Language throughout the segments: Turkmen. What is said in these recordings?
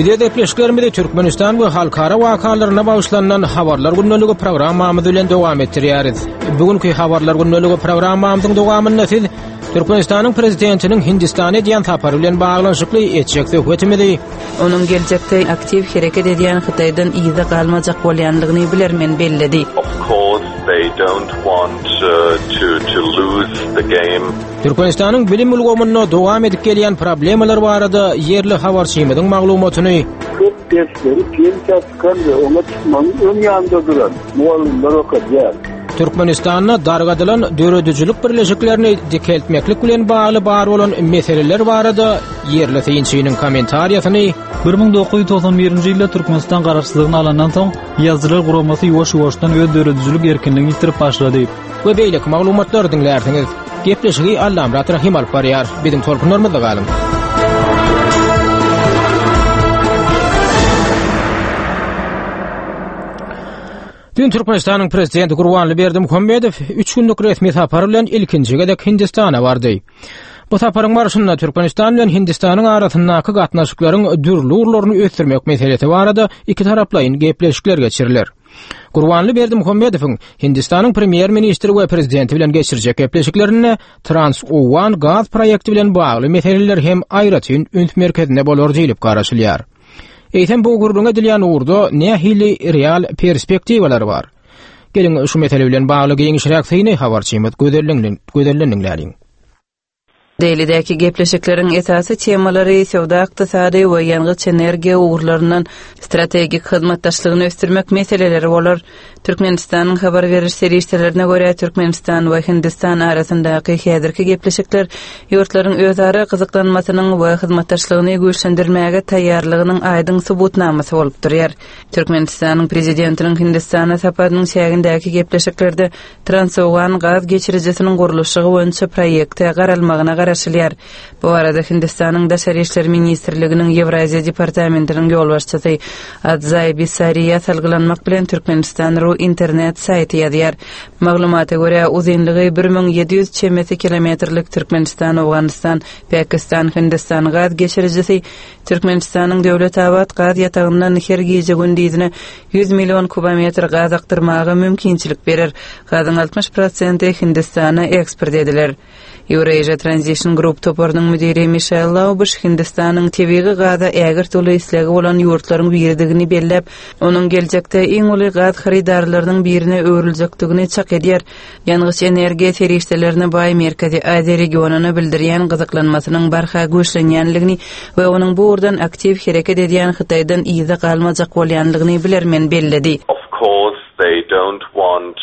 Bide depleşiklerimizde Türkmenistan we halkara wakalarına bagışlanan habarlar günnöligi programmamyz bilen dowam etdirýäris. Bugünkü habarlar günnöligi programmamyzyň dowamyny siz Türkmenistanyň prezidentiniň Hindistana diýen sapary bilen baglanşykly etjekde hökümeti. Onuň geljekde aktiv hereket edýän Hytaýdan ýyda galmajak bolýanlygyny bilermen bellidi. Of course they don't want to lose the game. Türkmenistanyň bilim ulgamyna dowam edip gelýän problemalar barada yerli habarçymyzyň maglumatyny köp dersleri pensiya çıkan ve ona çıkmanın ön yanında duran muallimler okuyacak. Türkmenistanyna dargadylan döredüjülük birleşiklerini dikeltmeklik bilen bagly bar bolan meseleler barada yerli synçynyň kommentariýasyny 1991-nji ýylda Türkmenistan garaşsyzlygyny alandan soň ýazgylar guramasy ýoş-ýoşdan öz döredüjülük erkinligini ýitirip başlady. We beýlik maglumatlar dinlärsiňiz. Gepleşigi Allamrat Rahim alyp barýar. Biziň tolkunlarymyzda galyň. Dün Türkmenistanyň prezidenti Gurbanly Berdimuhammedow 3 günlük resmi sapary bilen ilkinji gedek Hindistana bardy. Bu saparyň barşynda Türkmenistan bilen Hindistanyň arasyndaky gatnaşyklaryň dürli urlaryny ösdürmek meselesi barada iki taraplayyn gepleşikler geçiriler. Gurbanly Berdimuhammedowyň Hindistanyň premier ministri we prezidenti bilen geçirjek gepleşiklerini Trans-Owan gaz proýekti bilen bagly meseleler hem aýratyn üns merkezine bolar diýilip garaşylýar. Eýtem bu gurulňa edilýän urda nähili real perspektiwalar bar. Gelin şu mesele bilen bagly giňişirek syny habarçymyz gözellenýär. Deylidäki gepleşikleriň esasy temalary sowda ykdysady we ýangýç energiýa urlarynyň strategik hyzmatdaşlygyny ösdürmek meseleleri bolar. Türkmenistanyň habar beriş serişlerine görä Türkmenistan we Hindistan arasyndaky häzirki gepleşikler ýurtlaryň özara gyzyklanmasynyň we hyzmatdaşlygyny güýçlendirmäge taýýarlygynyň aýdyň subutnamasy bolup durýar. Türkmenistanyň prezidentiniň Hindistana saparynyň şäherindäki gepleşiklerde Trans-Owan gaz geçiricisiniň gurulşy boýunça proýekte garalmagyna garaşylýar. Bu arada Hindistanyň Daşary işler ministrliginiň Ýewraziýa departamentiniň ýolbaşçysy Adzay Bisariýa salgylanmak bilen Türkmenistan internet saýty ýazýar. Maglumata görä uzunlygy 1700 çemeti kilometrlik Türkmenistan, Awganistan, Pakistan, Hindistan gaz geçiricisi Türkmenistanyň döwlet awat gaz ýatagyndan her gece gündizine 100 milyon kubometr gaz aktyrmagy mümkinçilik berer. Gazyň 60% Hindistana eksport ediler. Eurasia Transition Group toparynyň müdiri Michelle Laubush Hindistanyň tebigi gaza ägir toly islegi bolan ýurtlaryň birdigini bellep, onuň geljekde iň uly gaz haridarlarynyň birine öwriljekdigini çak edýär. Ýangýç energiýa serişlerine baý Merkezi Aziýa regionuny bildirýän gyzyklanmasynyň barha güýçlenýänligini we onuň bu urdan aktiv hereket edýän Hytaýdan ýyda galmajak bolýanlygyny bilermen bellidi. Of course they don't want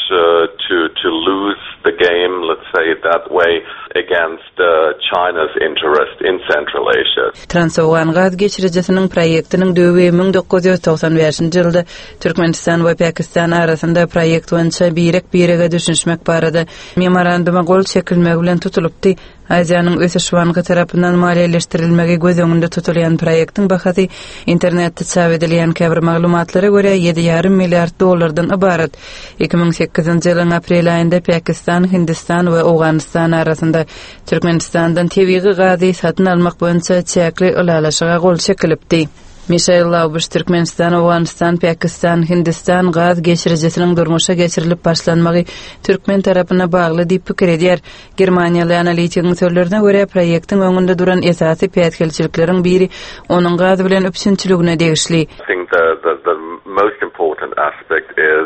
to lose the game, let's say it that way, against China's interest in Central Asia. Trans-Owan gaz geçiricisiniň proýektiniň döwü 1995-nji ýylda Türkmenistan we Pakistan arasynda proýekt boýunça birege düşünmek barada memoranduma gol çekilmegi bilen tutulupdy. Aziýanyň ösüşwangy tarapyndan maliýeleşdirilmegi göz öňünde tutulýan proýektiň bahasy internetde çap edilýän käbir maglumatlara görä $7,5 milliard dollardan ibarat. 2008-nji ýylyň aprel aýynda Pakistan, Hindistan we Awganistan arasynda Türkmenistandan tebigi gazy satyn almak boýunça çäkli ulalaşyga gol çekilipdi. Michelle Laubush Türkmenistan, Awganistan, Pakistan, Hindistan gaz geçiricisiniň durmuşa geçirilip başlanmagy Türkmen tarapyna bagly diýip pikir edýär. Germaniýaly analitikň sözlerine görä proýektiň öňünde duran esasy päýtgelçilikleriň biri onuň gaz bilen öpüşünçiligine degişli. I think the most important aspect is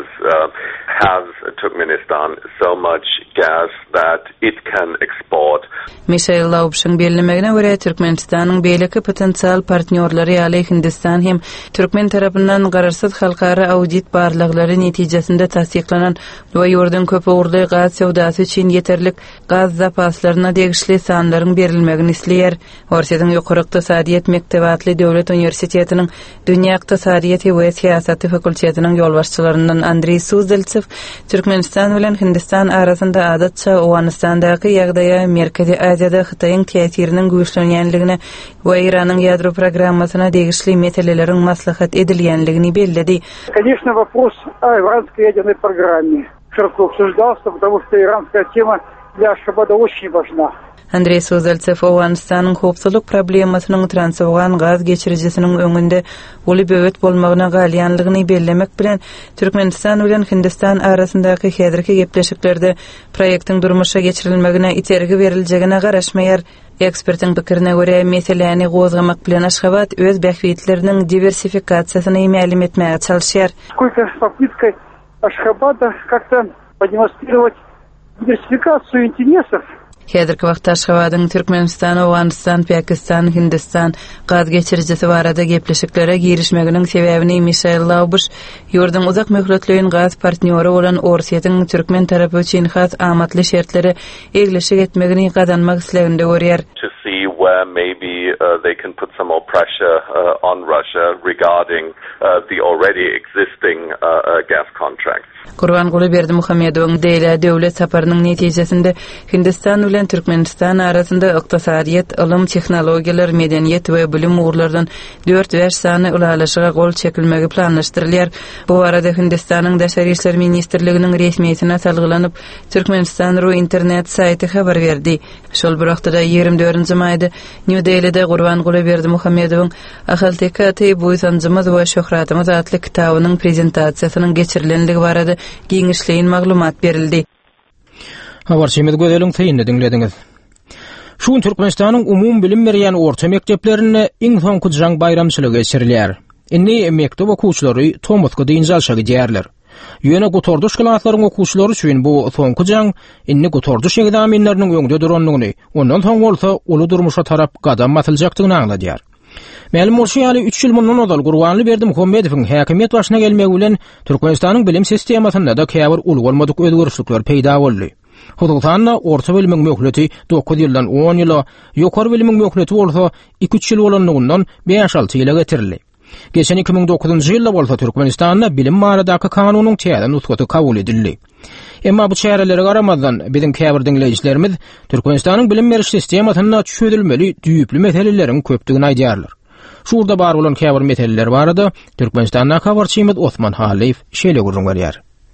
has Turkmenistan so much gas that it can export. Michelle Laubush'un belirlemegine göre Türkmenistanyň beýleki potensial partnerleri ýaly Hindistan hem Türkmen tarapyndan gararsız halkara audit barlyklary netijesinde tasdiklanan we ýurdun köp urly gaz sowdasy üçin ýeterlik gaz zapaslaryna degişli sanlaryň berilmegini isleýär. Orsiýetiň ýokary ykdysadyýet mektebatly döwlet uniwersitetiniň dünýä ykdysadyýety we siýasaty fakultetiniň ýolbaşçylaryndan Andrey Suzdeltsev Türkmenistan bilen Hindistan arasynda adatça Awganistandaky ýagdaýa Merkezi Aziýada Hytaýyň täsiriniň güýçlenýänligine we Iranyň ýadro programmasyna degişli meseleleriň maslahat edilýänligini bellidi. Конечно, вопрос о иранской ядерной программе широко обсуждался, потому что иранская тема для Ашхабада очень важна. Andrey Sozaltsev Awganistanyň howpsuzlyk problemasynyň transowgan gaz geçiricisiniň öňünde uly böwet bolmagyna galyanlygyny bellemek bilen Türkmenistan bilen Hindistan arasyndaky häzirki gepleşiklerde proýektiň durmuşa geçirilmegine itergi beriljegine garaşmaýar. Ekspertiň pikirine görä, meseleni gozgamak bilen Aşgabat öz bähwitleriniň diversifikasiýasyny ma'lum etmäge çalyşýar. Сколько попытка Ашхабада как-то продемонстрировать диверсификацию интересов. Häzirki wagtda Aşgabatyň Türkmenistan, Awganistan, Pakistan, Hindistan gaz geçiricisi barada gepleşiklere girişmeginiň sebäbini Michail Laubush, ýurdun uzak möhletleýän gaz partnýory bolan Orsiýatyň Türkmen tarapy üçin has amatly şertlere egleşik etmegini gadanmak isleginde görýär. To see where maybe they can put some more pressure on Russia regarding the already existing gas contracts. Gurbanguly Berdimuhammedowyň deýle döwlet saparynyň netijesinde Hindistan bilen Türkmenistan arasynda ykdysadyýet, ilm, tehnologiýalar, medeniýet we bilim ugrlardan 4 bäş sany ulalaşyga gol çekilmegi planlaşdyrylýar. Bu arada Hindistanyň Daşary işler ministrliginiň resmiýetine salgylanyp Türkmenistan ru internet saýty habar berdi. Şol bir wagtda 24-nji maýda New Delhi'de Gurbanguly Berdimuhammedowyň "Ahaltekaty buýsanjymyz we şöhratymyz" adly kitabynyň prezentasiýasynyň geçirilenligi barada giňişleýin maglumat berildi. Habarçymyz gözeliň täýinini diňlediňiz. Şu Türkmenistanyň umum bilim berýän orta mekdeplerine iň soňky jaň bayramçylygy geçirilýär. Inni mektep okuwçylary Tomuska diňjalşa gidýärler. Ýöne gotorduş klaslaryň okuwçylary üçin bu soňky jaň inni gotorduş egzaminleriniň öňde duranlygyny, ondan soň bolsa uly durmuşa tarap gadam atyljakdygyny aňladýar. Ma'lum bolsa ýaly 3 ýyl mundan odal Gurbanly Berdimuhammedowyň häkimiýet başyna gelmegi bilen Türkmenistanyň bilim sistemasynda da käbir uly bolmadyk özgörüşlikler peýda boldy. Hudugtanna orta bilimiň möhleti 9 ýyldan 10 ýyla, ýokary bilimiň möhleti bolsa 2-3 ýyl bolanlygyndan 5-6 ýyla getirildi. Geçen 2009-njy ýylda bolsa Türkmenistanda bilim baradaky kanunyň täze nusgaty kabul edildi. Emma bu çärelere garamazdan bizim käbir dinleýijilerimiz Türkmenistanyň bilim beriş sistemasynda çözülmeli düýüpli meseleleriň köpdigini aýdýarlar. Şurda bar bolan käbir meseleler barada Türkmenistandan habarçymyz Osman Haliýew şeýle görünýär.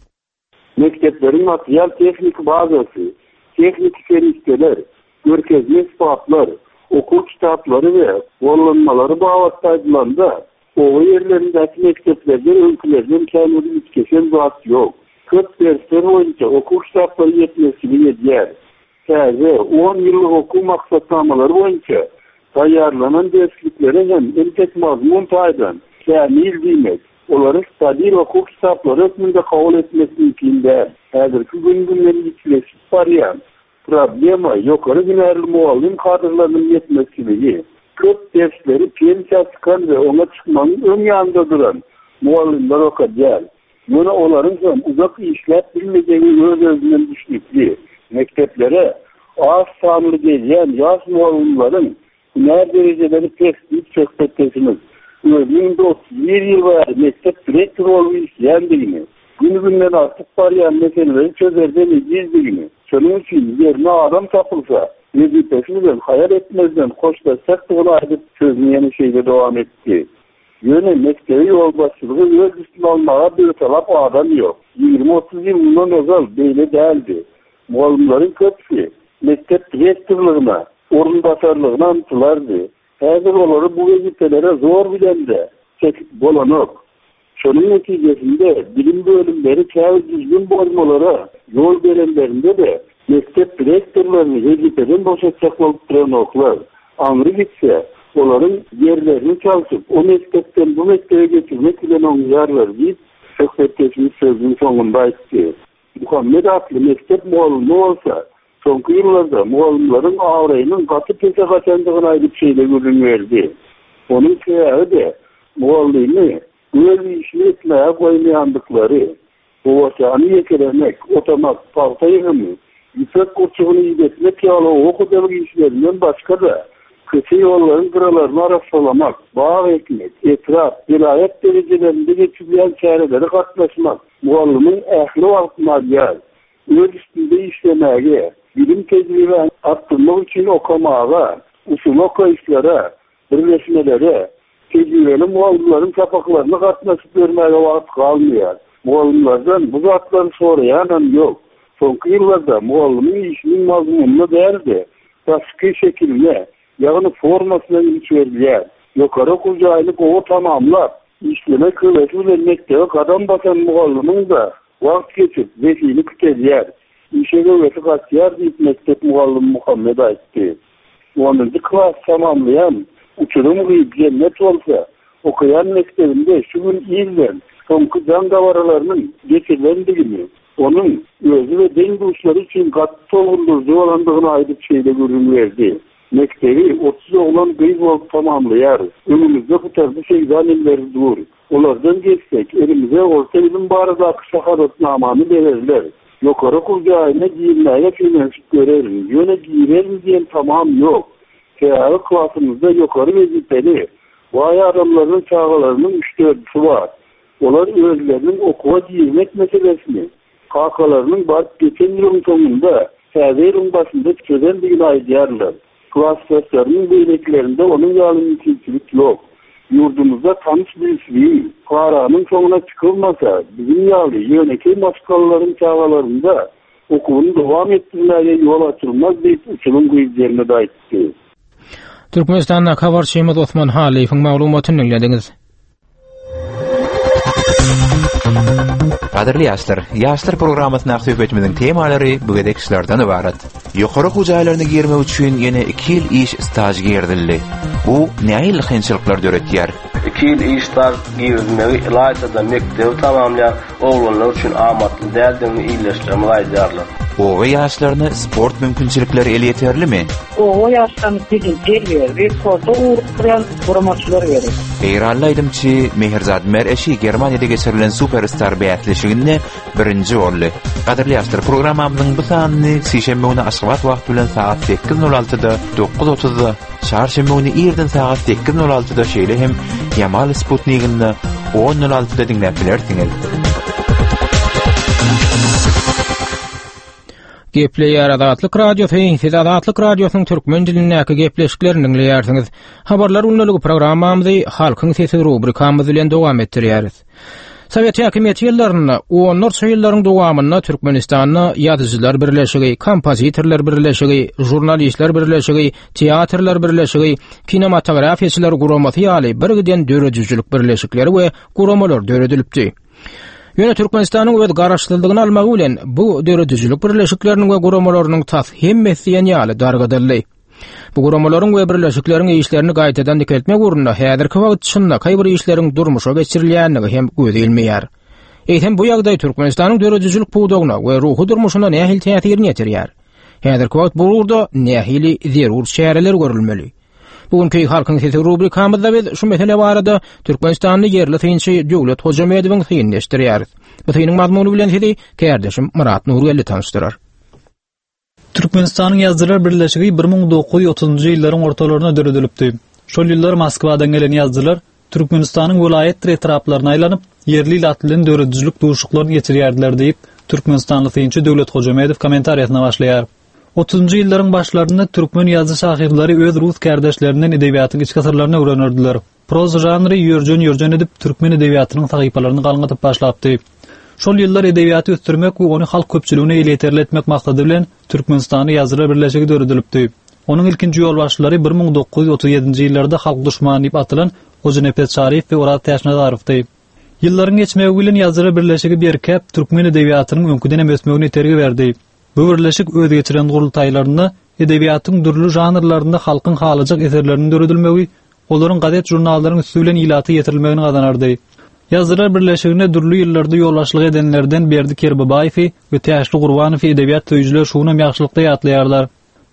Mekteplerin material teknik bazası, teknik servisler, görkezme ispatlar, okul kitapları ve bollanmaları bawattaydylarında o yerlerindeki mekteplerden öňkülerden kämidi ütkesen zat yok. Köp dersler boýunça okul kitapları yetmesini edýär. Täze 10 ýyllyk okuw maksatnamaları boýunça taýýarlanan dersliklere hem entek mazmun taýdan kämil diýmek. Olaryň stabil okuw kitapları öňünde kabul etmesi mümkin däl. Häzirki günden ýitleşip barýan problema ýokary günärli muallim kadrlarynyň ýetmezligi. Köp dersleri pensiýa çykan we oňa çykmanyň öň ýanynda duran muallimler okadýar. Buna olaryň hem uzak işläp bilmejegi öz-özünden düşnükli mekteplere az sanly gelýän ýaş muallimlaryň hünär derejeleri tespit çökpetdesiniz. Özünün 31 ýyl bäri mektep direktor bolup işleýändigini, günden artyp barýan meseleleri çözerden ejizdigini, şonuň üçin ýerine adam tapylsa, ýezipesini bilen hayal etmezden hoşlaşakdygyny aýdyp çözmeýän şeýle dowam etdi. Ýöne mektebi ýolbaşçylygy öz üstüne almaga bir talap adam ýok. 20-30 ýyl mundan ozal beýle däldi. Muallimlaryň köpüsi mektep direktorlygyna, orunbasarlygyna umtylardy. Häzir olary bu wezifelere zor bilende çekip bolanok. Şonuň netijesinde bilim bölümleri käbir düzgün bolmalara ýol berenlerinde de mektep direktorlaryny wezifeden boşatjak bolup duranoklar. Aňry gitse, olaryň ýerlerini çalyp, o mektepden bu mektebe geçirmek bilen oňarlar diýip söhbetdeşimiz sözüniň soňunda aýtdy. Muhammed atly mektep muallimi bolsa, soňky ýyllarda muallimlaryň awraýynyň gaty pese gaçandygyny aýdyp şeýle görünýärdi. Onuň sebäbi de muallimi öz işini etmäge goýmaýandyklary, owasany ýekelemek, otamak, palta ýygymy, ýüksek kurçugyny ýetmek ýaly okudaly işlerinden başga da köçe ýollaryň gyralaryny arasalamak, bağ ekmek, etraf, vilayet derejelerinde geçirilen çäreleri gatnaşmak, muallimiň ähli wagtyna ýar, öz üstünde işlemäge, bilim tecrübe arttırmak için okamağa, usul okuyuşlara, birleşmelere, tecrübeli muallimlerin sapaklarını katlaşıp vermeye vakit kalmıyor. Muallimlerden bu zatları sorayan yok. Son yıllarda muallimin işinin mazmununu değerdi. baskı şekline, yani formasına içerdiler. Yukarı kucaylık o tamamlar. İşleme kıvvetiyle mektebe kadam batan muallimin da vakt geçip vekili kütediler. İşe kıvveti kaçıyar deyip mektep muallim Muhammed aitti. 10. klas tamamlayan uçurum gıyıp cennet olsa okuyan mektebinde şu gün ilden sonki can davaralarının geçirlendiğini, onun özü ve denguşları için katı olgundurucu olandığını aydık şeyde görün verdi. Mektebi 30 oğlan gıyıp olup tamamlayar. Önümüzde bu tarzı şeydanilleri dur. Onlardan geçsek elimize orta ilim barıda akışakarotnamanı verirler. Yukarı kurcağına giyinmeye finansik görerim. Yöne giyirerim diyen tamam yok. Teyağı klasımızda yukarı vazifeli. Vay adamların çağalarının 3-4'ü var. Onlar özlerinin okula giymek meselesini, kakalarının barıp geçen yılın sonunda severin başında çözen bir aydiyarlar. Klas seslerinin beyleklerinde onun yalın içilçilik yok. Yurdumuzda tanış birisi Karanın sonuna çıkılmasa bizim yalı yöneki maskalıların çağalarında okulunu devam ettirmeye yol açılmaz deyip uçulun kıyızlarına da etti. Türkmenistan'da kavarçıyımız Osman Halif'in mağlumatını dinlediniz. Qadirli ýaşlar programmasyna söhbetimizin temalary bu gedekçilerden ibaret. Ýokary hujaýlaryny girmek üçin ýene 2 ýyl iş stajy girdildi. Bu näil kynçylyklar döretýär? 2 ýyl iş staj girmegi ilaýda mektebi tamamlayan oglanlar üçin amatly däldigini iýleşdirme aýdýarlar. O ýaşlaryny sport mümkinçilikleri ele ýeterlimi? O ýaşlaryny bir sporda uğraşan promoçylar berer. Eýranly aýdymçy Mehirzad Mer eşi Germaniýada geçirilen superstar beýatleşiginde birinji boldy. Qadirli ýaşlar programmamyzyň bu sanyny şeýşembe güni Aşgabat wagt bilen saat 8:06-da 9:30-da, çarşembe güni ýerden saat 8:06-da şeýle hem Yamal Sputnik'inde 10:06-da dinläp bilersiňiz. Gepleýär Adatlyk radio Feýnsiz Adatlyk radiosynyň türkmen dilindäki gepleşiklerini dinleýärsiňiz. Habarlar unulygy programmamyzy Halkyň sesi rubrikamyz bilen dowam etdirýäris. Sowet häkimiýeti ýyllaryna 10-njy ýyllaryň dowamyna Türkmenistanyň ýazyjylar birleşigi, kompozitorlar birleşigi, jurnalistler birleşigi, teatrlar birleşigi, kinematografiýaçylar guramasy ýaly bir giden döredüjülük birleşikleri we guramalar döredilipdi. Ýöne Türkmenistanyň öz garaşdyrlygyny almagy bilen bu döredüjülük birleşikleriniň we guramalarynyň hemmesi ýaly dargadyldy. Bu guramalaryň we birleşikleriň işlerini gaýtadan dikeltmek urunda häzirki wagt içinde kaýbir işleriň durmuşa geçirilýändigi hem gözilmeýär. Eýtem bu ýagdaý Türkmenistanyň döredüjülük puwdagyna we ruhy durmuşyna nähil täsirini ýetirýär. Häzirki wagt bu urda nähili zerur şäherler görülmeli. Bugünkü Halkyň sesi rubrikamyzda biz şu mesele barada Türkmenistanyň ýerli synçy Döwlet Hojamedowyň synyny eşdirýäris. Bu synyň mazmuny bilen sizi kärdeşim Murat Nurgelli tanışdyrar. Türkmenistanyň ýazgylar birleşigi 1930-njy ýyllaryň ortalaryna döredilipdi. Şol ýyllar Moskwadan gelen ýazgylar Türkmenistanyň welaýet etraplaryna aýlanyp ýerli latlyň döredüjlük duşuklaryny ýetirýärdiler diýip Türkmenistanly synçy Döwlet Hojamedow kommentariýasyna başlaýar. 30-njy ýyllaryň başlaryny türkmen ýazy şahyrlary öz rus kärdeşlerinden edebiýatyň içki sırlaryny öwrenirdiler. Proza janry ýörjen edip türkmen edebiýatynyň sahypalaryny galňatyp başlapdy. Şol ýyllar edebiýaty ösdürmek we ony halk köpçüligine ýeterli etmek maksady bilen Türkmenistany ýazgylar birleşigi döredilipdi. Onuň ilkinji ýolbaşçylary 1937-nji ýyllarda halk duşmany diýip atylan Ojenepet Şarif we Urat Täşnazarovdy. Ýyllaryň geçmegi bilen ýazgylar birleşigi berkep türkmen edebiýatynyň öňküden hem ösmegine tergi berdi. Bu birleşik öz geçiren gurultaýlaryna edebiýatyň dürli janrlarynda halkyň halyjak eserlerini döredilmegi, olaryň gadet jurnallaryň üstülen ýylaty ýetirilmegini gazanardy. Ýazgylar birleşigine dürli ýyllarda ýolbaşçylyk edenlerden Berdi Kerbabaýew we Täşli Gurbanow edebiýat töýjüler şuňa ýaxşylykda ýatlaýarlar.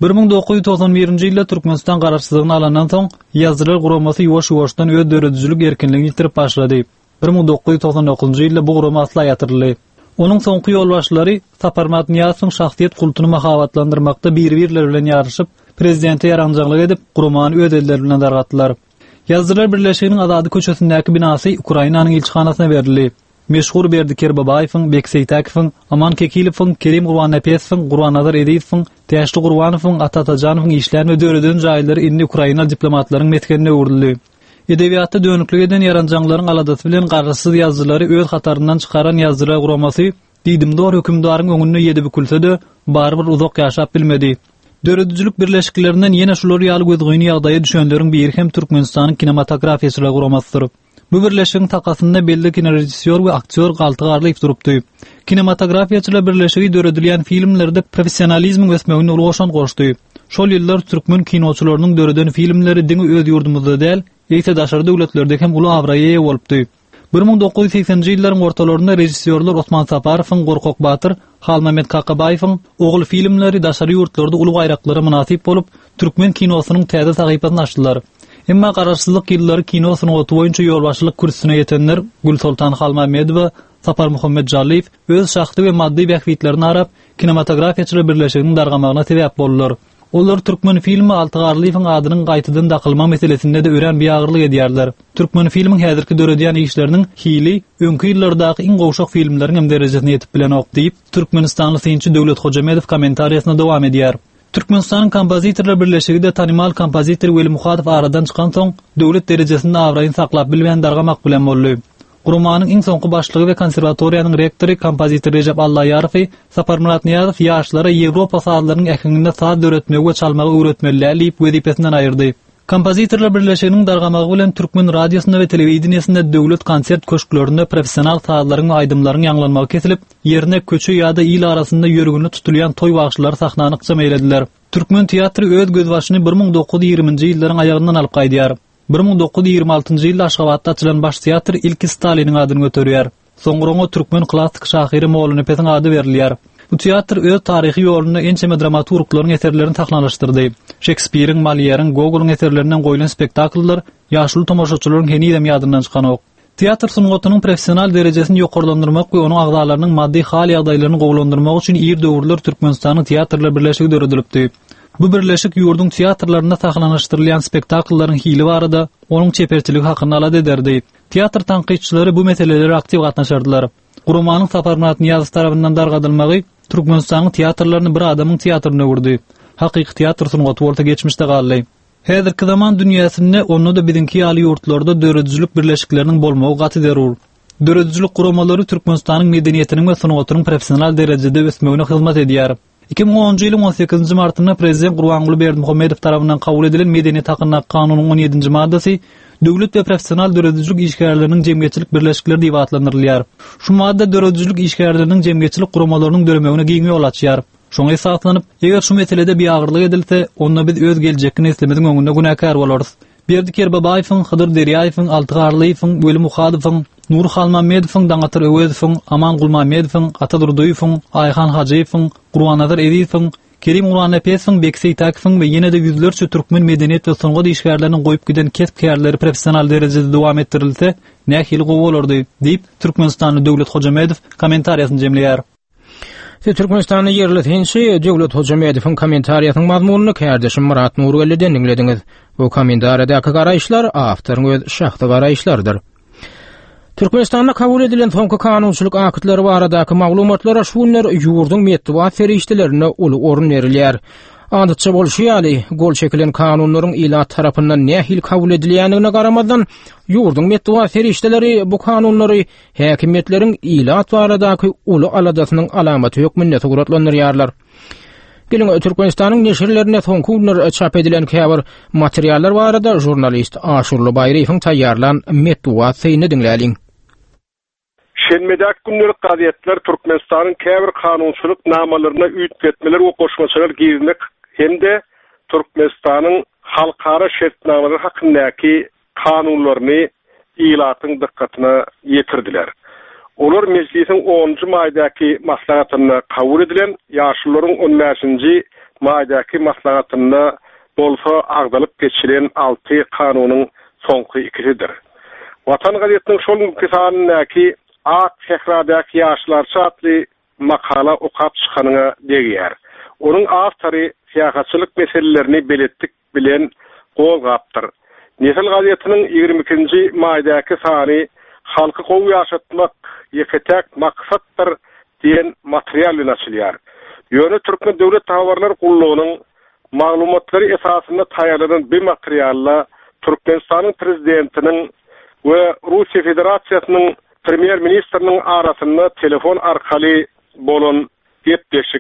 1991-nji ýylda Türkmenistan garaşsyzlygyny alandan soň ýazgylar guramasy ýuwaş-ýuwaşdan öz döredüjlük erkinligini ýitirip başlady. 1999-njy ýylda bu gurama asla ýatyryldy. Onuň soňky ýolbaşçylary Saparmat Niýazowyň şahsiýet kultuny mahabatlandyrmakda bir-birleri bilen ýarşyp, prezidente ýaranjaglyk edip, gurmany öz elleri bilen dargatdylar. Ýazgylar birleşiginiň Azady köçesindäki binasy Ukrainanyň ilçihanasyna berildi. Meşhur Berdi Kerbabaýewiň, Bekseytakowyň, Aman Kekilowyň, Kerim Gurbanapetsowyň, Gurbanazar Ediýewiň, Täşli Gurbanowyň, Atatjanowyň işlerini döredýän jaýlary indi Ukraina diplomatlaryň metkenine uğurldy. Edebiýatda dönüklük eden ýaranjaglaryň aladasy bilen garşysy ýazgylary öz hataryndan çykaran ýazgylar guramasy diýdimdor hökümdaryň öňüne ýedip bükülse-de barbyr uzak ýaşap bilmedi. Döredüjülük birleşiklerinden ýene şular ýaly gözgöýni ýagdaýa düşenleriň biri hem Türkmenistanyň kinematografiýaçylary guramasdyr. Bu birleşigiň takasynda belli kinorejissor we aktyor galtygarlyp durupdy. Kinematografiýaçylar birleşigi döredilýän filmlerde professionalizmiň ösmegine ulgaşan goşdy. Şol ýyllar türkmen kinoçylarynyň döreden filmleri diňi öz ýurdumyzda däl, ýa-da daşary döwletlerde hem uly awraýa bolupdy. 1980-nji ýyllaryň ortalarynda rejissorlar Osman Saparowyň Gorkok Batyr, Halmamet Kakabaýewiň ogul filmleri daşary ýurtlarda uly baýraklara münasip bolup, türkmen kinosynyň täze sahypasyny açdylar. Emma garaşsyzlyk ýyllary kino sunugaty boýunça ýolbaşçylyk kursyna ýetenler Gül Sultan Halmamedowa, Sapar Muhammed Jalliýew öz şahsy we maddi bähwitlerini arap kinematografiýaçylar birleşiginiň dargamagyna sebäp boldular. Onlar türkmen filmi Altygarlyýewiň adynyň gaýtadan daqylma meselesinde de ören bir agyrlyk edýärler. Türkmen filmiň häzirki döredýän işleriniň hili öňkü ýyllardaky iň gowşak filmleriň hem derejesine ýetip bilen ok diýip Türkmenistanly synçy Döwlet Hojamedow kommentariýasyna dowam edýär. Türkmenistanyň kompozitorlar birleşiginde tanymal kompozitor Weli Muhadow aradan çykan soň döwlet derejesinde awraýyn saklap bilmeýän dargamak bilen boldy. Gurumanyň iň soňky başlygy we konserwatoriýanyň rektory kompozitor Recep Allaýarow Sapar Murat Niýazow ýaşlara Ýewropa saatlarynyň ähenginde saat döretmegi we çalmagy öwretmeliler diýip wezipesinden aýyrdy. Kompozitorlar birleşiginiň dargamagy bilen türkmen radiosunda we telewizionyasynda döwlet konsert köşklerinde professional saatlaryň aýdymlaryň ýanglanmagy kesilip, ýerine köçü ýa-da ýyl arasynda ýörgünü tutulýan toý bagşlary sahnanyqça meýlediler. Türkmen teatry öz gözbaşyny 1920-nji ýyllaryň aýagyndan alyp gaýdýar. 1926-njy ýylda Aşgabatda açylan baş teatr ilki Staliniň adyny göterýär. Soňra türkmen klassik şahyry Molla Nepesiň ady berilýär. Bu teatr öz taryhy ýolunda ençeme dramaturglaryň eserlerini taklalaşdyrdy. Shakespeare'in, Molière'in, Gogol'un eserlerinden goýulan spektakllar ýaşly tomoşaçylaryň henidem ýadyndan çykan ok. Teatr sunugatynyň professional derejesini ýokarlandyrmak we onuň agdalarynyň maddi hal ýagdaýlaryny gowlandyrmak üçin ir döwürler Türkmenistanyň teatrlar birleşigi döredilipdi. Bu birleşik ýurdun teatrlarynda sahlanyşdyrylýan spektaklaryň hili barada onuň çeperçiligi hakyny alady ederdi. Teatr tanqidçilary bu meseleleri aktiv gatnaşardylar. Gurumanyň Sapar Murat Niýazow tarapyndan dargadylmagy Türkmenistanyň teatrlaryny bir adamyň teatryna urdy. Hakyky teatr sunugaty orta geçmişde galdy. Häzirki zaman dünýäsinde onu da bizinki ýaly ýurtlarda döredüjülük birleşikleriniň bolmagy gaty derur. Döredüjülük gurumalary Türkmenistanyň medeniýetiniň we sunugatynyň professional derejede ösmegine hyzmat edýär. 2010-njy ýylyň 18-nji martynda Prezident Gurbanguly Berdimuhammedow tarapyndan kabul edilen Medeniýet hakyna kanunyň 17-nji maddasy döwlet we professional döredüjülük işgärleriniň jemgyýetçilik birleşikleri diýip atlandyrylýar. Şu madda döredüjülük işgärleriniň jemgyýetçilik gurumalarynyň dölemegine giňe ýol açýar. Şoňa esaslanyp, eger şu meselede bir agyrlyk edilse, onda biz öz geljekini islemediň öňünde günäkär bolarys. Berdik Erbabaýewiň, Hydyr Derýaýewiň, Altygarlyýewiň, Weli Muhadowyň, Nur Halmamedowyň, Dangatyr Öwezowyň, Aman Gulmamedowyň, Atadur Duýewiň, Aýhan Hajaýewiň, Gurbanazar Ediýewiň, Kerim Uranapesowyň, Bekse Itakowyň we ýene-de ýüzlerçe türkmen medeniýet we sunugat işgärlerini goýup giden kesipkärleri professional derejede dowam etdirilse, nähili gowy bolardy, diýip Türkmenistanyň Döwlet Hojamedow kommentariýasyny jemleýär. Türkmenistanyň ýerli tinçi Döwlet Hojamedowyň kommentariýasynyň mazmunyny kärdeşim Murat Nurgelli'den dinlediňiz. Bu kommentariýadaky garaýşlar awtoryň öz şahsy garaýşlarydyr. Türkmenistanda kabul edilen soňky kanunçylyk aktlary baradaky maglumatlara şunlar ýurdun medeniýet ferişdelerine uly orun berilýär. Andytça bolşýaly, gol çekilen kanunlaryň ilat tarapyndan nähil kabul edilýändigine garamadan ýurdun medeniýet ferişdeleri bu kanunlary häkimetleriň ilat baradaky uly aladasynyň alamaty hökmünde suratlandyrýarlar. Gelin Türkmenistanyň neşirlerine soňky günler çap edilen käbir materiallar barada jurnalist Aşurly Baýraýewiň taýýarlan medeniýet syny dinläliň. Şenmedak günleri gazetler Türkmenistanyň käbir kanunçylyk namalaryna üýtgetmeler we goşmaçylar girmek hemde Türkmenistanyň halkara şertnamalary hakyndaky kanunlaryny ilatyň dikkatyna ýetirdiler. Olar meclisiň 10-njy maýdaky maslahatyna kabul edilen ýaşlaryň 15-nji maýdaky maslahatyna bolsa agdalyp geçiren 6 kanunyň soňky ikisidir. Watan gazetiniň şol kisanyndaky Ak Şehradaky ýaşlar çatly makala okap çykanyna degýär. Onuň awtory siýasatçylyk meselelerini beletdik bilen gol gapdyr. Nesel gazetiniň 22-nji maýdaky sany halky gowy ýaşatmak ýeketek maksatdyr diýen material bilen açylýar. Ýöne Türkmen döwlet tawarlar gullugynyň maglumatlary esasynda taýýarlanan bir materialla Türkmenistanyň prezidentiniň we Russiýa Federasiýasynyň Premier Ministriniň arasynda telefon arkaly bolan gepleşik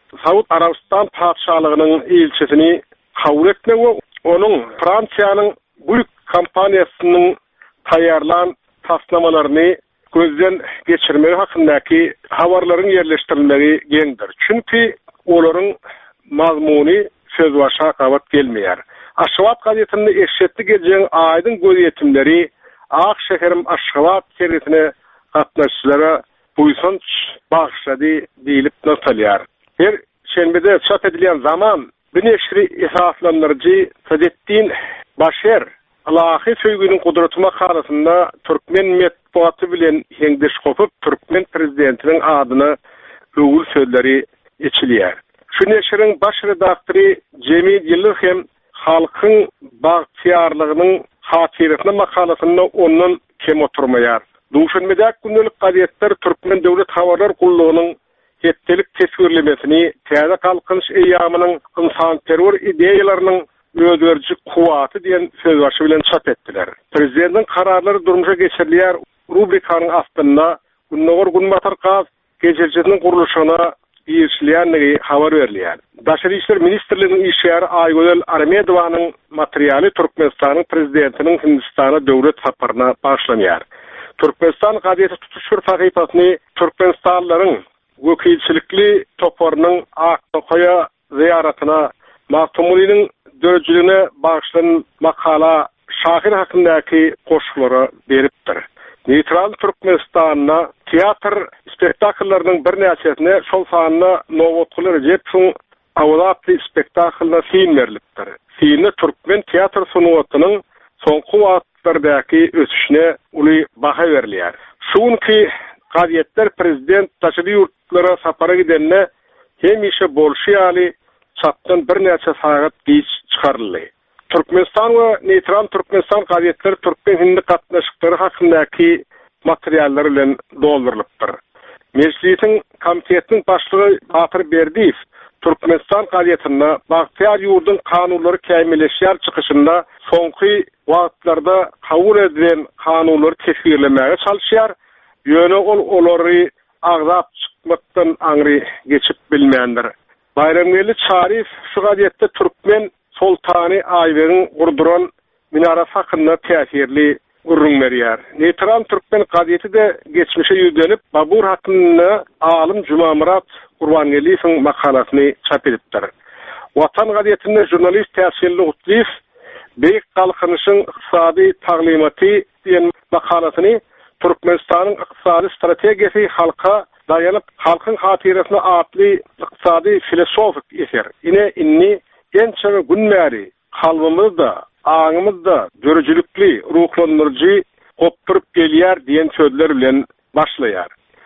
Saud Arabistan padşalygynyň elçisini kabul etmek we onuň Fransiýanyň büyük kampaniýasynyň taýýarlan tasnamalaryny gözden geçirmegi hakyndaky habarlaryň yerleşdirilmegi geňdir. Çünki olaryň mazmuny söz başa gabat gelmeýär. Aşgabat gazetinde eşitli gelýän aýdyň gözetimleri Akşeherim Aşgabat servisine gatnaşçylara buýsunç bagşlady diýilip notalýar. Her şenbede çap edilen zaman bir neşri esaslandyrjy Sadeddin Başer Allahy söýgüniň kudraty makalasynda Türkmen medeniýeti bilen heňdeş gopup Türkmen prezidentiniň adyny öwül sözleri içilýär. Şu neşriň baş redaktory Cemil Yıllık hem halkyň bagtyarlygynyň hatiretine makalasynda ondan kem oturmaýar. Duşanmedäk gündelik gazetler Türkmen döwlet habarlar gullugynyň hetdelik tesvirlemesini, täze kalkınç eýamynyň insan terror ideýalarynyň ödörjü kuwaty diýen söz başı bilen çap etdiler. Prezidentiň kararlary durmuşa geçirilýär rubrikanyň astynda Günnogor Günbatarkaz geçirjinin guruluşuna ýerleýänligi habar berilýär. Daşary işler ministrliginiň işgäri Aýgözel Armedowanyň materialy Türkmenistanyň prezidentiniň Hindistana döwlet saparyna başlanýar. Türkmenistan gazeti tutuşur sahypasyny Türkmenistanlylaryň wekilçilikli toparynyň Aktokoya ziyaretina Mahtumulinin dörjülüne bağışlanan makala şahir hakyndaky goşulary beripdir. Neutral Türkmenistan'a teatr spektaklarynyň bir näçesine şol sanyna nowotkular jetsin awlatly spektaklaryna fin berilipdir. Finni Türkmen teatr sunuwatynyň soňky wagtlardaky ösüşine uly baha berilýär. Şuňky gazetler prezident taşydy ýurtlara sapara gidenne hemişe bolşýaly çapdan bir näçe sagat geç çıkarıldy. Türkmenistan ve Neutral Türkmenistan gazetleri Türkmen Hindi gatnaşyklary hakyndaky materiallar bilen doldurylypdyr. Meclisiň komitetiniň başlygy Batyr Berdiýew Türkmenistan gazetinde Bagtyar ýurdun kanunlary kämilleşýär çykyşynda soňky wagtlarda kabul edilen kanunlary tesvirlemege çalışýar. Ýöne olary agzap çykmakdan aňry geçip bilmeýändir. Bayramgeli Çarif şu gazetde Türkmen Sultany Aýbegiň gurduran minarat hakynda täsirli urrun berýär. Neutral Türkmen gazeti de geçmişe ýüzlenip Babur hakynda alim Jumamurat Gurbangeliýewiň makalasyny çap edipdir. Watan gazetinde jurnalist Täsirli Utliýew beýik galkynyşyň ykdysady taglimaty diýen makalasyny Türkmenistanyň ykdysady strategiýasy halka dayanıp halkın hatiresine atlı ykdysady filosofik eser. Ine inni gençe günmäri kalbymyzda, aňymyzda dörjülükli, ruhlandyrjy gopturup gelýär diýen sözler bilen başlaýar.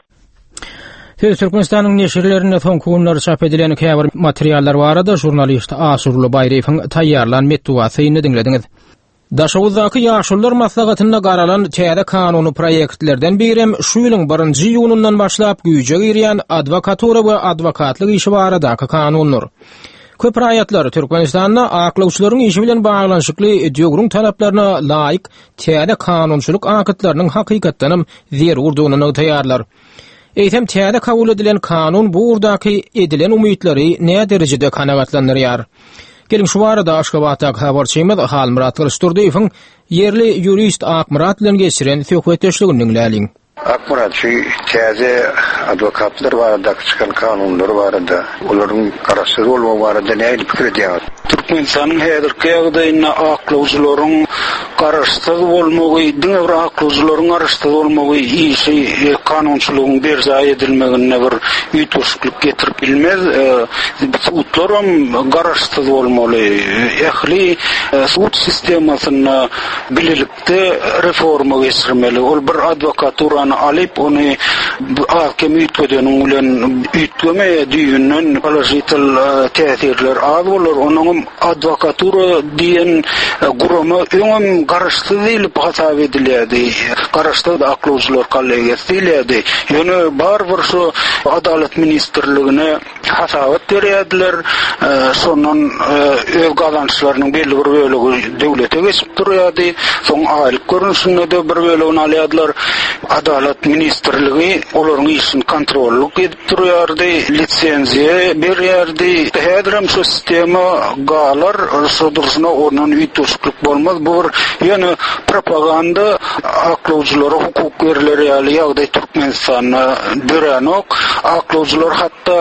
Türkmenistanyň neşirlerinde soňky günler çap edilen käbir materiallar barada jurnalist Asurly Bayreýewiň taýýarlan metduwasyny dinlediňiz. Daşawuzdaky ýaşullar maslahatynda garalan täze kanuny proýektlerden birem şu ýylyň 1-nji ýunundan başlap güýje girýän adwokatura we adwokatlyk işi baradaky kanunlar. Köp raýatlar Türkmenistanda aklawçylaryň işi bilen baglanşykly döwrüň talaplaryna laýyk täze kanunçylyk akatlarynyň hakykatdanam zerurdugyny taýýarlar. Eýtem täze kabul edilen kanun bu urdaky edilen umytlary näme derejede kanagatlandyrýar? Gelin şu barada Aşgabatda habarçymyz Halmurat Gülsturdiýewiň yerli jurist Akmurat bilen geçiren söhbetdeşligini dinläliň. Akmurat şu täze adwokatlar barada çykan kanunlar barada olaryň garaşdyrma bolmagy barada näme pikir edýär? Türkmenistanyň häzirki ýagdaýyna aklawçylaryň garaşdyr bolmagy, diňe aklawçylaryň garaşdyr bolmagy işi kanunçylygyň berzaý edilmegine bir ýetişiklik getirip bilmez. Sudlaram garaşdyr bolmaly. Ähli sud sistemasyny bilelikde reforma geçirmeli. Ol bir adwokaturany alyp ony ahkem ýetgeniň bilen ýetgeme diýenden palajital täsirler az bolar. Onuň adwokatura diýen guramy öňem garaşdy diýilip hasap edilýärdi. Garaşdy aklawçylar kollegiýasy diýilýärdi. Ýöne bar bir şu adalet ministrligine hasabat berýärdiler. Sonun öw gazançlarynyň belli bir bölegi döwlete geçip durýardy. Soň aýlyk görünüşinde de bir bölegi alýardylar. Adalet ministrligi olaryň işini kontrollik edip durýardy, lisenziýa berýärdi. Häzirem şu sistema galar sodursyna onuň ýetişiklik bolmaz. Bu ýene propaganda aklawjylary, hukuk berleri ýaly ýagdaý Türkmenistana dörenok. Aklawjylar hatda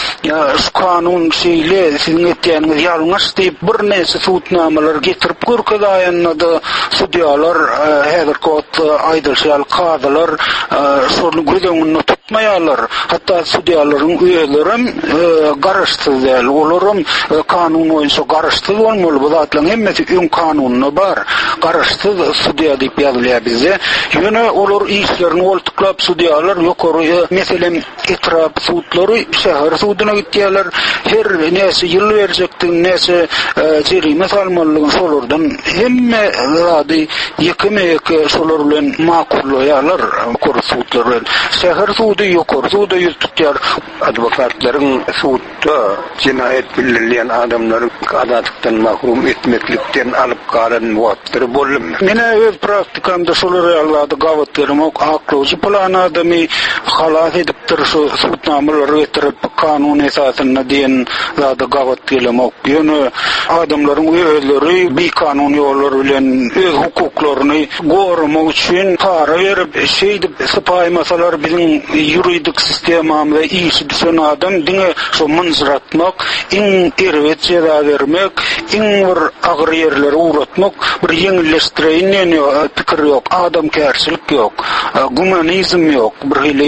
şu kanun şeýle siziň etýäniňiz ýalňyş diýip bir näçe suwtnamalar getirip görkezýänler. Sudiýalar häzirki wagtda aýdylşýar kadylar şonu gözeňinde tutmaýarlar. Hatda sudiýalaryň üyeleri garaşsyz däl, olaryň kanun boýunça garaşsyz bolmaly. Bu zatlaryň hemmesi ün kanunyna bar. Garaşsyz sudiýa diýip ýazylýar bize. Ýöne olar işlerini oltuklap sudiýalar ýokary meselem etrap suwtlary şäher suwdyna gitýärler. Her näse ýyl berjekdi, näse jerime salmalygyny şolardan hemme zady ýekime-ýeke şolar bilen makullaşýarlar kursutlar. Şäher suwdy ýokary suwdy ýurtýar. Adwokatlaryň suwtda cinayet bildirilýän adamlary azatykdan mahrum etmeklikden alyp galan wagtlar bolum. Mene öz praktikamda şolar ýaly gawat bermek aklawjy plan adamy halas edipdir şu suwtnamalary getirip kanun esasyna diýen zady gawat gelmek. Ýöne adamlaryň öýleri bir kanun ýolları bilen öz hukuklaryny goramak üçin para berip şeýdip sypaýmasalar biziň ýuridik sistemamyzda işi düşen adam diňe şu mınzratmak, iň erwet jeda bermek, iň bir agyr ýerlere uğratmak, bir ýeňilleşdireýän pikir ýok, adamkärçilik ýok, gumanizm ýok. Bir hili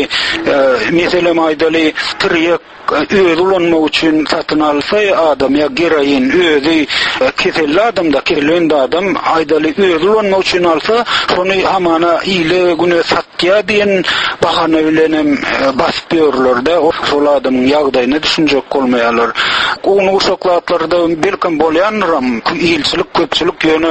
meselem aýdaly tiryek öýüz ulanmak üçin satyn alsa adam ýa geraýin öýüzi keselli adamda kelende adam aýdaly öýüz ulanmak üçin alsa şonu hamana ýyle güne satýa diýen bahana bilen basyp ýörlerde şol adamyň ýagdaýyna düşünjek bolmaýarlar. Onu uşaklatlarda belkim bolýanram ýylçylyk köpçülik ýöne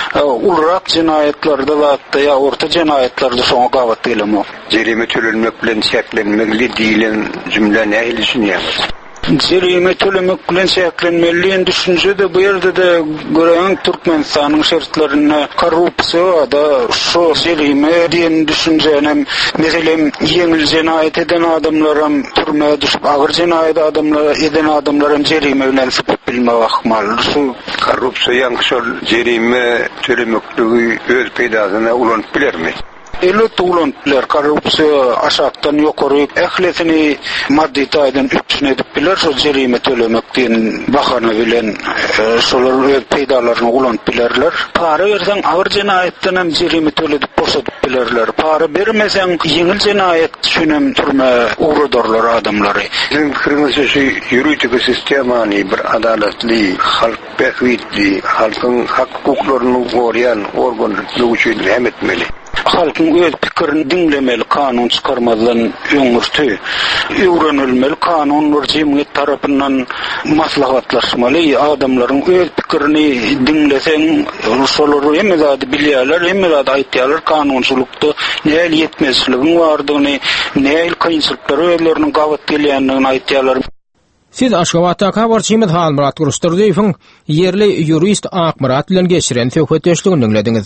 ulrak jinaýetlarda zatda ýa orta jinaýetlarda şoňa gawat gelmek. Jerime tölenmek bilen şeklenmeli diýilen jümle nähili düşünýär? Jerime tölemek bilen şeklenmeli düşünje de bu ýerde de gören Türkmenistanyň şertlerini korrupsiýa da şu jerime diýen düşünjenem meselem ýeňil jinaýet eden adamlaram türmäge düşüp agyr jinaýet eden adamlaram jerime bilen sypyp bilmek ahmal. Şu korrupsiýa şol jerime tölemekligi öz peýdasyna ulanyp bilermi? Elbette ulantılar, korrupsiya aşaktan ýokary ähletini maddi taýdan üstün edip biler, şu jerime tölemekden bahana bilen şolar öz peýdalaryny ulanyp bilerler. Para berseň agyr jinaýetden hem jerime töledip boşadyp bilerler. Para bermeseň ýeňil jinaýet üçin hem türme uğradarlar adamlary. Sizin pikiriňizçe şu ýuridik sistemany bir adaletli, halk behwitli, halkyň hak hukuklaryny gorýan organlar üçin hem etmeli. Halkyň öz pikirini dinlemeli, kanun çykarmadan öňürtü. Öwrenilmeli, kanun bir jemgyýet tarapyndan maslahatlaşmaly. Adamlaryň öz pikirini dinleseň, şolary hem zady bilýärler, hem zady aýtýarlar kanunçylykda näil ýetmezçiligi bardygyny, näil kynçylyklary özleriniň gawat gelýändigini aýtýarlar. Siz Aşgabatda habarçymyz Halmurat Gurusturdiýewiň ýerli ýurist Akmurat bilen geçiren söhbetdeşligini dinlediňiz.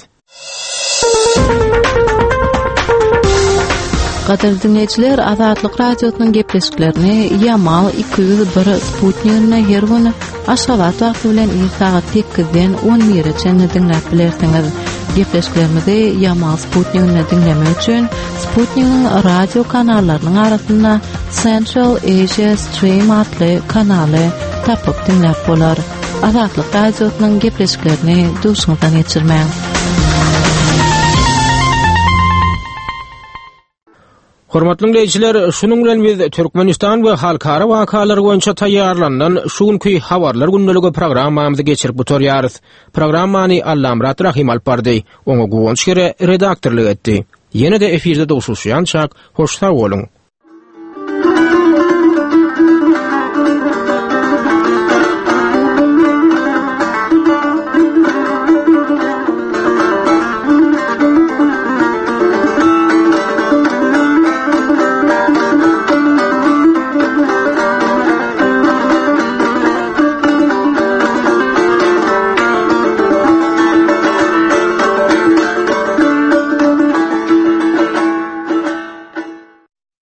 Gaderli dinleyijiler, Azatlyk radiosynyň gepleşiklerini Yamal 201 Sputnik'ne her güni Aşgabat wagty bilen saat 8-den 11-çe dinläp bilersiňiz. Gepleşiklerimizi Yamal Sputnik'ne dinlemek üçin Sputnik'in radio kanallarynyň arasynda Central Asia Stream adly kanaly tapyp dinläp bolar. Azatlyk radiosynyň gepleşiklerini duşuňyzdan geçirmäň. Hormatly dinleyijiler, şunuň bilen biz Türkmenistan we halkara wakalary boýunça taýýarlanan şuňky habarlar günneligi programmamyzy geçirip oturýarys. Programmany Allamrat Rahim alpardy, oňa gowunç kere redaktorlyk etdi. Ýene-de efirde dowşuşýançak, hoş sag bolun.